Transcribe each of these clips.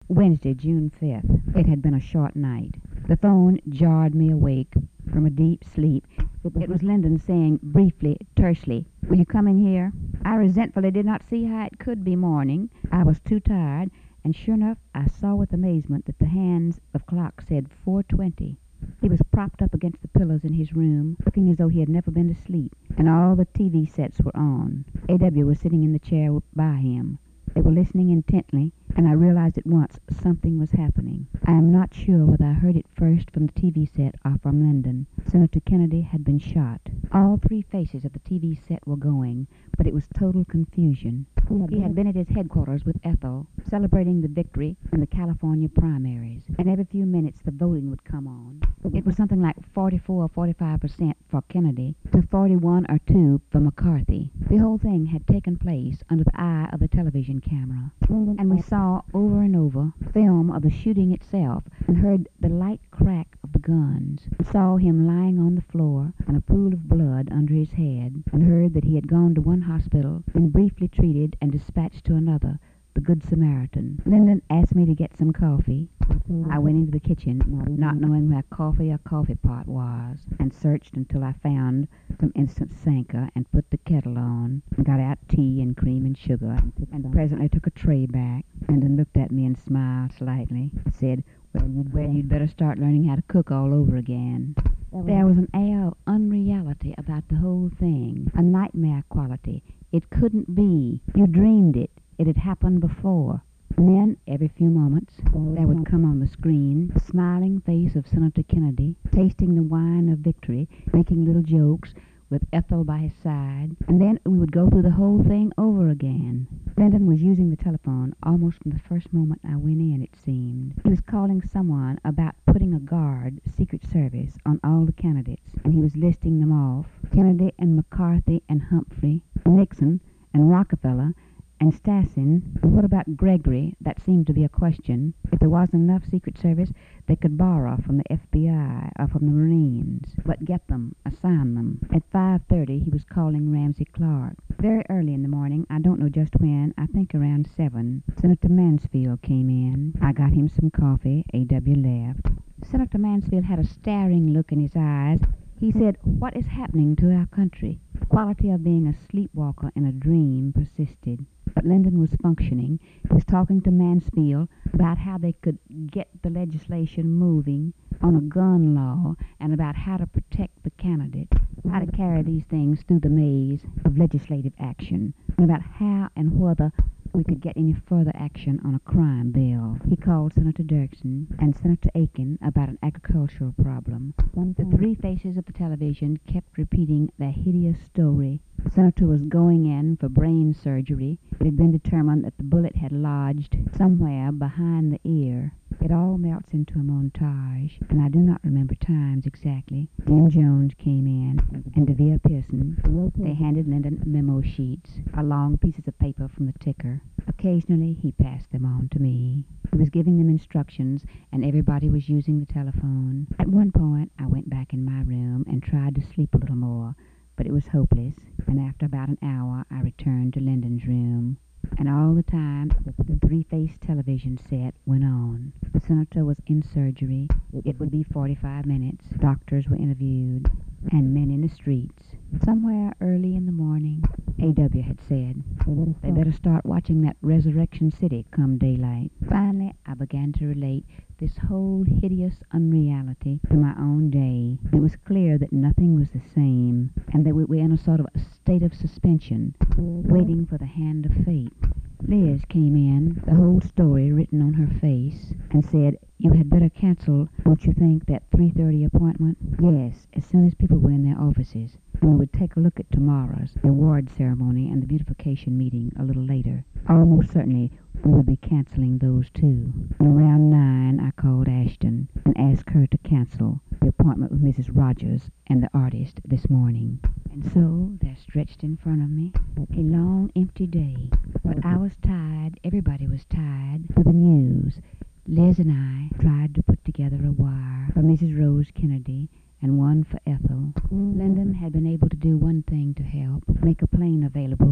Wednesday, June 5th. It had been a short night. The phone jarred me awake from a deep sleep. It was Lyndon saying briefly, tersely, "Will you come in here?" I resentfully did not see how it could be morning. I was too tired, and sure enough, I saw with amazement that the hands of clock said 4:20. He was propped up against the pillows in his room, looking as though he had never been to sleep, and all the TV sets were on. A.W. was sitting in the chair by him. They were listening intently, and I realized at once something was happening. I am not sure whether I heard it first from the TV set or from Lyndon. Senator Kennedy had been shot. All three faces of the TV set were going, but it was total confusion. He had been at his headquarters with Ethel, celebrating the victory in the California primaries, and every few minutes the voting would come on. It was something like 44 or 45% for Kennedy to 41 or 2 for McCarthy. The whole thing had taken place under the eye of the television camera, and we saw over and over film of the shooting itself and heard the light crack of the guns, and saw him lying on the floor and a pool of blood under his head, and heard that he had gone to one hospital, been briefly treated and dispatched to another, the Good Samaritan. Lyndon asked me to get some coffee. I went into the kitchen, not knowing where coffee or coffee pot was, and searched until I found some instant Sanka and put the kettle on, and got out tea and cream and sugar, and presently took a tray back. Lyndon looked at me and smiled slightly, and said, well, you'd better start learning how to cook all over again. There was an air of unreality about the whole thing, a nightmare quality. It couldn't be. You dreamed it. It had happened before. And then, every few moments, there would come on the screen the smiling face of Senator Kennedy, tasting the wine of victory, making little jokes, with Ethel by his side, and then we would go through the whole thing over again. Lyndon was using the telephone almost from the first moment I went in, it seemed. He was calling someone about putting a guard, Secret Service, on all the candidates, and he was listing them off. Kennedy and McCarthy and Humphrey, Nixon and Rockefeller, and Stassen. What about Gregory? That seemed to be a question. If there wasn't enough Secret Service, they could borrow from the FBI or from the Marines, but get them, assign them. At 5:30, he was calling Ramsey Clark. Very early in the morning, I don't know just when, I think around 7, Senator Mansfield came in. I got him some coffee. A.W. left. Senator Mansfield had a staring look in his eyes. He said, "What is happening to our country?" The quality of being a sleepwalker in a dream persisted. But Lyndon was functioning. He was talking to Mansfield about how they could get the legislation moving on a gun law, and about how to protect the candidate, how to carry these things through the maze of legislative action, and about how and whether we could get any further action on a crime bill. He called Senator Dirksen and Senator Aiken about an agricultural problem. The three faces of the television kept repeating their hideous story. The senator was going in for brain surgery. It had been determined that the bullet had lodged somewhere behind the ear. It all melts into a montage, and I do not remember times exactly. Jim Jones came in, and DeVere Pearson. They handed Lyndon memo sheets, or long pieces of paper from the ticker. Occasionally, he passed them on to me. He was giving them instructions, and everybody was using the telephone. At one point, I went back in my room and tried to sleep a little more, but it was hopeless, and after about an hour, I returned to Lyndon's room. And all the time, the three-faced television set went on. The senator was in surgery. It would be 45 minutes. Doctors were interviewed, and men in the streets. Somewhere early in the morning, A.W. had said, they better start watching that Resurrection City come daylight. Finally, I began to relate this whole hideous unreality to my own day. It was clear that nothing was the same, and that we were in a sort of a state of suspension, waiting for the hand of fate. Liz came in, the whole story written on her face, and said, "You had better cancel, don't you think, that 3:30 appointment?" Yes, as soon as people were in their offices. And we would take a look at tomorrow's, the award ceremony and the beautification meeting a little later. Almost certainly we would be canceling those too. And around 9, I called Ashton and asked her to cancel the appointment with Mrs. Rogers and the artist this morning. And so there stretched in front of me a long, empty day. But I was tired, everybody was tired, with the news. Liz and I tried to put together a wire for Mrs. Rose Kennedy and one for Ethel. Lyndon had been able to do one thing to help, make a plane available to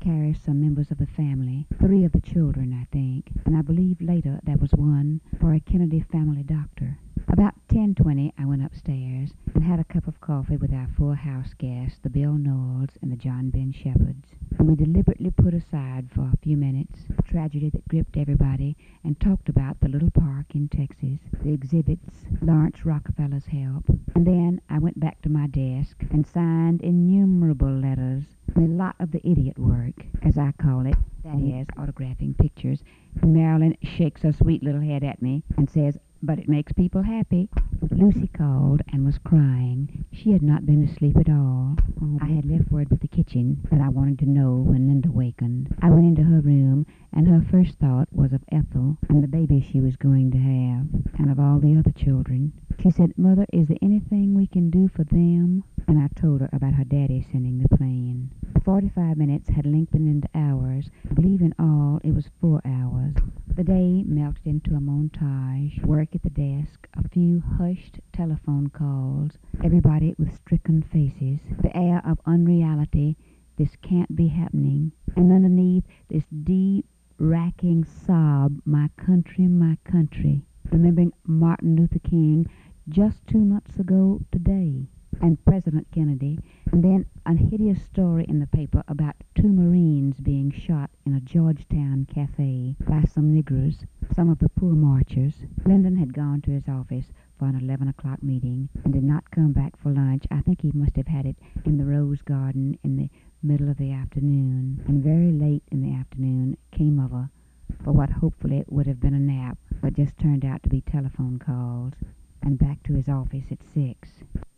carry some members of the family, 3 of the children, I think, and I believe later there was one for a Kennedy family doctor. About 10:20, I went upstairs and had a cup of coffee with our 4 house guests, the Bill Knowles and the John Ben Shepherds. And we deliberately put aside for a few minutes the tragedy that gripped everybody and talked about the little park in Texas, the exhibits, Lawrence Rockefeller's help. And then I went back to my desk and signed innumerable letters, and a lot of the idiot work, as I call it, that is, autographing pictures. And Marilyn shakes her sweet little head at me and says, "But it makes people happy." Lucy called and was crying. She had not been asleep at all. I had left word with the kitchen that I wanted to know when Linda wakened. I went into her room, and her first thought was of Ethel and the baby she was going to have, and of all the other children. She said, "Mother, is there anything we can do for them?" And I told her about her daddy sending the plane. The 45 minutes had lengthened into hours. I believe in all it was 4 hours. The day melted into a montage. Work at the desk, a few hushed telephone calls, everybody with stricken faces, the air of unreality, this can't be happening, and underneath this deep, racking sob, my country, remembering Martin Luther King just 2 months ago today, and President Kennedy, and then a hideous story in the paper about 2 Marines being shot in a Georgetown cafe by some niggers, some of the poor marchers. Lyndon had gone to his office for an 11 o'clock meeting and did not come back for lunch. I think he must have had it in the Rose Garden in the middle of the afternoon, and very late in the afternoon came over for what hopefully would have been a nap, but just turned out to be telephone calls, and back to his office at 6.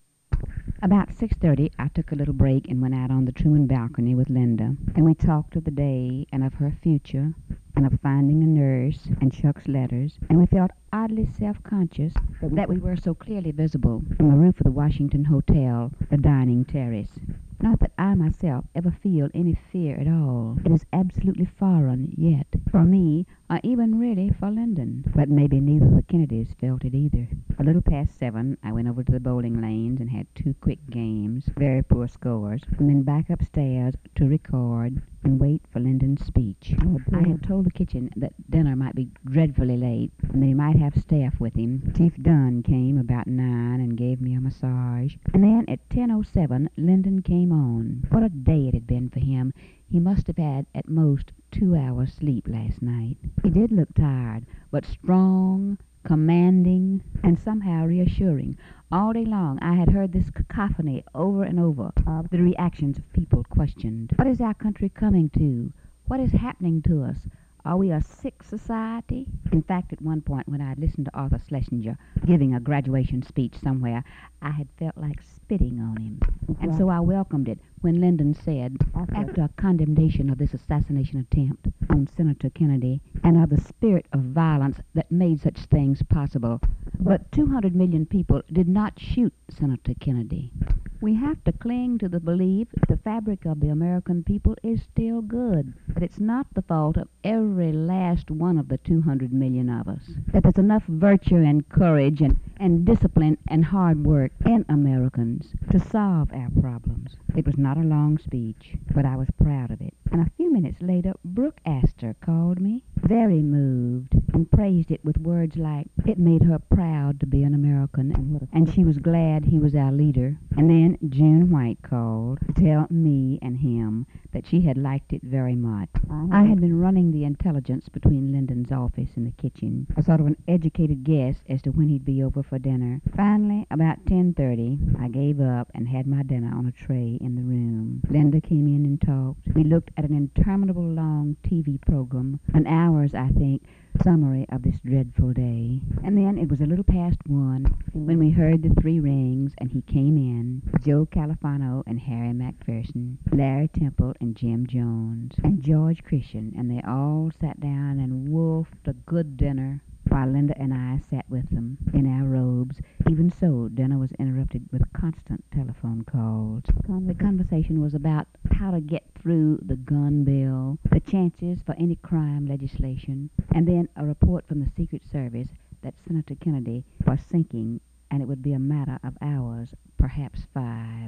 About 6:30, I took a little break and went out on the Truman balcony with Linda, and we talked of the day and of her future and of finding a nurse and Chuck's letters, and we felt oddly self-conscious that we were so clearly visible from the roof of the Washington Hotel, the dining terrace. Not that I myself ever feel any fear at all. It is absolutely foreign yet, for me, or even really for Lyndon. But maybe neither of the Kennedys felt it either. A little past 7, I went over to the bowling lanes and had 2 quick games, very poor scores, and then back upstairs to record and wait for Lyndon's speech. I had told the kitchen that dinner might be dreadfully late, and that he might have staff with him. Chief Dunn came about 9 and gave me a massage, and then at 10:07 Lyndon came on. What a day it had been for him. He must have had at most 2 hours sleep last night. He did look tired, but strong, commanding, and somehow reassuring. All day long I had heard this cacophony over and over of the reactions of people questioned. What is our country coming to? What is happening to us? Are we a sick society? In fact, at one point when I had listened to Arthur Schlesinger giving a graduation speech somewhere, I had felt like spitting on him. And so I welcomed it when Lyndon said, after a condemnation of this assassination attempt on Senator Kennedy and of the spirit of violence that made such things possible, but 200 million people did not shoot Senator Kennedy. We have to cling to the belief that the fabric of the American people is still good, that it's not the fault of every last one of the 200 million of us, that there's enough virtue and courage and discipline and hard work in Americans to solve our problems. It was not a long speech, but I was proud of it. And a few minutes later, Brooke Astor called me, very moved, and praised it with words like, it made her proud to be an American, and she was glad he was our leader. And then June White called to tell me and him that she had liked it very much. I had been running the intelligence between Lyndon's office and the kitchen, a sort of an educated guess as to when he'd be over for dinner. Finally, about 10:30, I gave up and had my dinner on a tray in the room. Linda came in and talked. We looked at an interminable long TV program, an hour's, I think, summary of this dreadful day. And then it was a little past 1 when we heard the 3 rings, and he came in, Joe Califano and Harry McPherson, Larry Temple and Jim Jones, and George Christian, and they all sat down and wolfed a good dinner, while Linda and I sat with them in our robes. Even so, dinner was interrupted with constant telephone calls. The conversation was about how to get through the gun bill, the chances for any crime legislation, and then a report from the Secret Service that Senator Kennedy was sinking, and it would be a matter of hours, perhaps 5,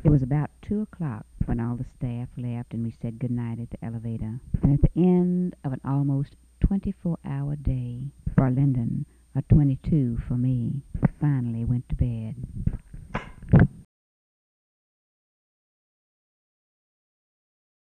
It was about 2 o'clock when all the staff left and we said goodnight at the elevator. And at the end of an almost 24-hour day for Lyndon, a 22 for me, I finally went to bed.